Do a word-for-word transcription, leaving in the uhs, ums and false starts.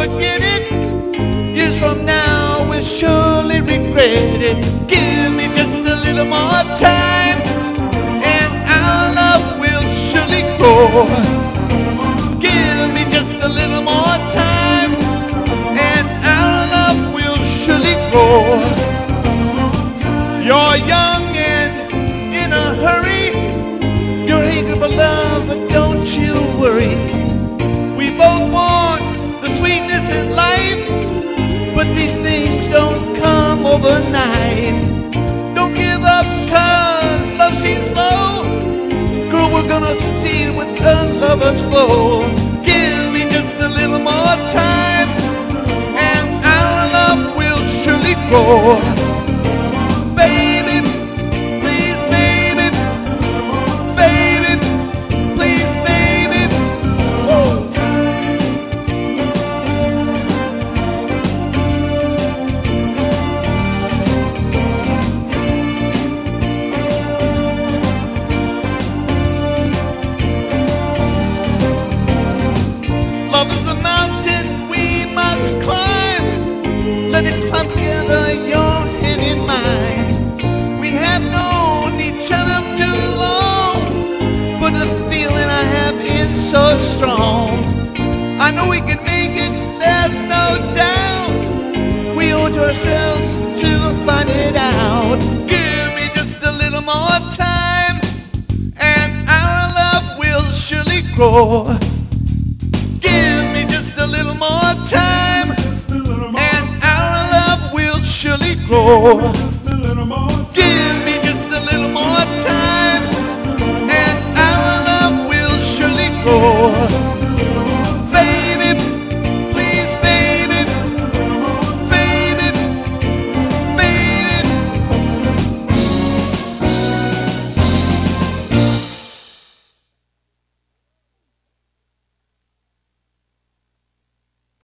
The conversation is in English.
forget it. Years from now we'll surely regret it. Give me just a little more time, and our love will surely grow. Give me just a little more time, and our love will surely grow. You're young and in a hurry. You're eager for love, but don't you worry. We both want the sweetness in life, but these things don't come overnight. Don't give up, cause love seems slow. Girl, we're gonna succeed with a lover's glow. Give me just a little more time, and our love will surely grow. Baby, please, baby, baby, please, baby. Woo. Love is a mountain we must climb. Let it climb together, your hand in mine. We have known each other too long, but the feeling I have is so strong. I know we can make it, there's no doubt. We owe it to ourselves to find it out. Give me just a little more time, and our love will surely grow. Give me just a little more time, and our love will surely grow.